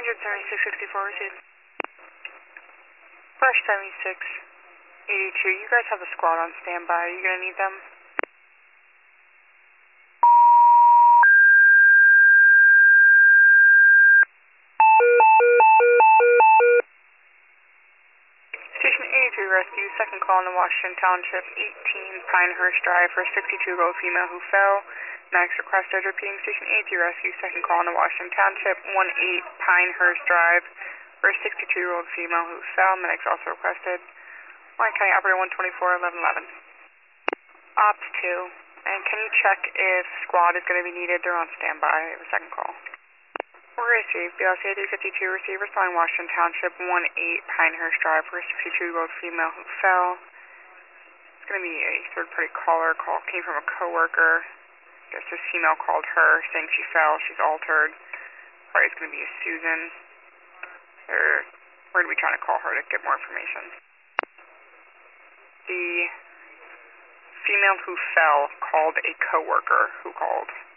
Ranger 7664 received. Fresh 7682, you guys have a squad on standby. Are you going to need them? Station 83 Rescue, second call in the Washington Township, 18 Pinehurst Drive for a 62-year-old female who fell. Medics requested. Repeating, Station 83 Rescue, second call in the Washington Township, 18 Pinehurst Drive for a 62-year-old female who fell. Medics also requested. Warren County Operator 124-1111. Ops 2, and can you check if squad is going to be needed? They're on standby. The second call. Received. BLC 352, receive responding Washington Township, 18 Pinehurst Drive for a 62-year-old female who fell. It's going to be a third-party caller. Call came from a coworker. I guess this female called her saying she fell. She's altered. Probably it's going to be a Susan. We're going to be trying to call her to get more information. The female who fell called a coworker who called.